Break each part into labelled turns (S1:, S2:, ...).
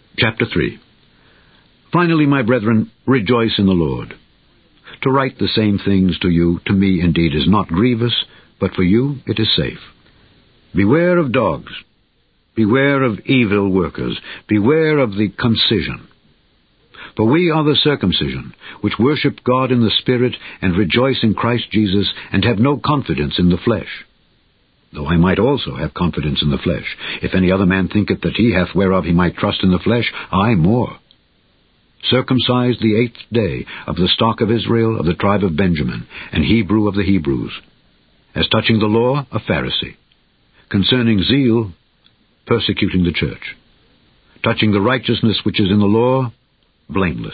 S1: Chapter 3. Finally, my brethren, rejoice in the Lord. To write the same things to you, to me indeed is not grievous, but for you it is safe. Beware of dogs. Beware of evil workers. Beware of the concision. For we are the circumcision, which worship God in the Spirit, and rejoice in Christ Jesus, and have no confidence in the flesh. Though I might also have confidence in the flesh. If any other man thinketh that he hath whereof he might trust in the flesh, I more. Circumcised the 8th day, of the stock of Israel, of the tribe of Benjamin, and Hebrew of the Hebrews. As touching the law, a Pharisee. Concerning zeal, persecuting the church. Touching the righteousness which is in the law, blameless.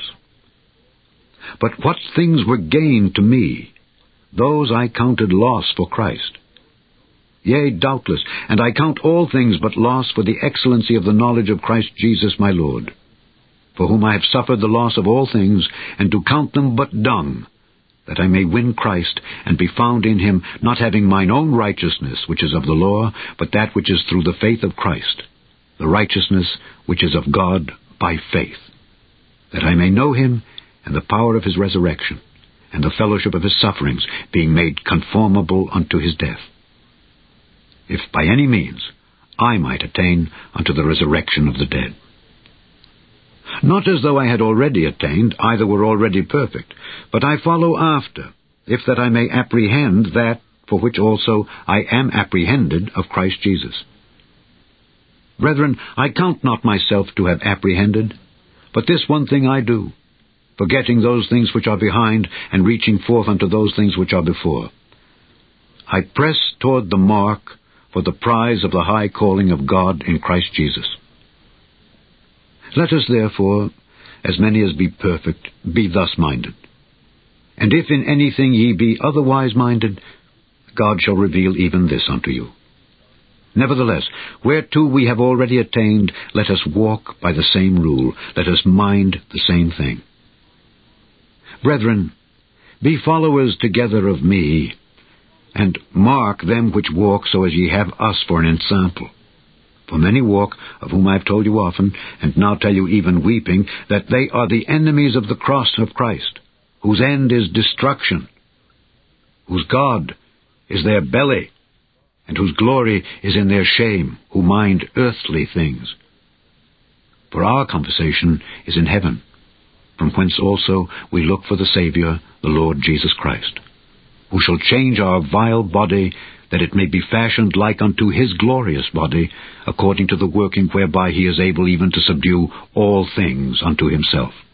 S1: But what things were gain to me, those I counted loss for Christ. Yea, doubtless, and I count all things but loss for the excellency of the knowledge of Christ Jesus my Lord, for whom I have suffered the loss of all things, and to count them but dung, that I may win Christ, and be found in him, not having mine own righteousness, which is of the law, but that which is through the faith of Christ, the righteousness which is of God by faith, that I may know him, and the power of his resurrection, and the fellowship of his sufferings, being made conformable unto his death, if by any means I might attain unto the resurrection of the dead. Not as though I had already attained, either were already perfect, but I follow after, if that I may apprehend that for which also I am apprehended of Christ Jesus. Brethren, I count not myself to have apprehended, but this one thing I do, forgetting those things which are behind, and reaching forth unto those things which are before. I press toward the mark for the prize of the high calling of God in Christ Jesus. Let us therefore, as many as be perfect, be thus minded. And if in anything ye be otherwise minded, God shall reveal even this unto you. Nevertheless, whereto we have already attained, let us walk by the same rule, let us mind the same thing. Brethren, be followers together of me, and mark them which walk so as ye have us for an ensample. For many walk, of whom I have told you often, and now tell you even weeping, that they are the enemies of the cross of Christ, whose end is destruction, whose God is their belly, and whose glory is in their shame, who mind earthly things. For our conversation is in heaven, from whence also we look for the Saviour, the Lord Jesus Christ, who shall change our vile body, that it may be fashioned like unto his glorious body, according to the working whereby he is able even to subdue all things unto himself.